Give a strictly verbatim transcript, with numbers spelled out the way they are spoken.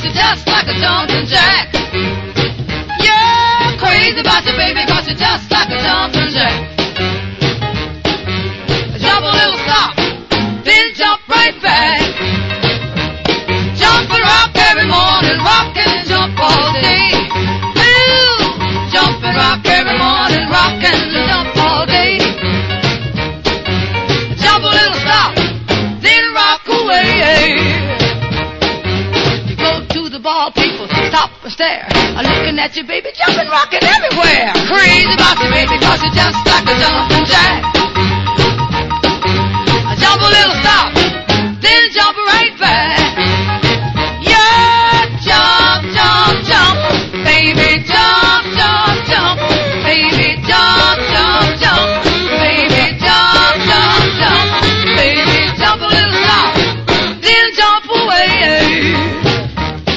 cause you're just like a jumping jack. Yeah, crazy about you, baby, cause you're just like a jumping jack. Jump a little, stop, then jump right back. Jump and rock every morning, rock and jump all day. Ooh, jump and rock every morning, rock and jump all day. Jump a little, stop, then rock away. You go to the ball, people stop and stare, looking at you, baby, jumping, rocking everywhere. Crazy about you, baby, cause you're just like a jumping jack. Jump a little, stop, then jump right back. Yeah, jump, jump, jump, baby, jump, jump, jump, baby, jump, jump, jump, baby, jump, jump, jump, baby, jump a little, stop, then jump away.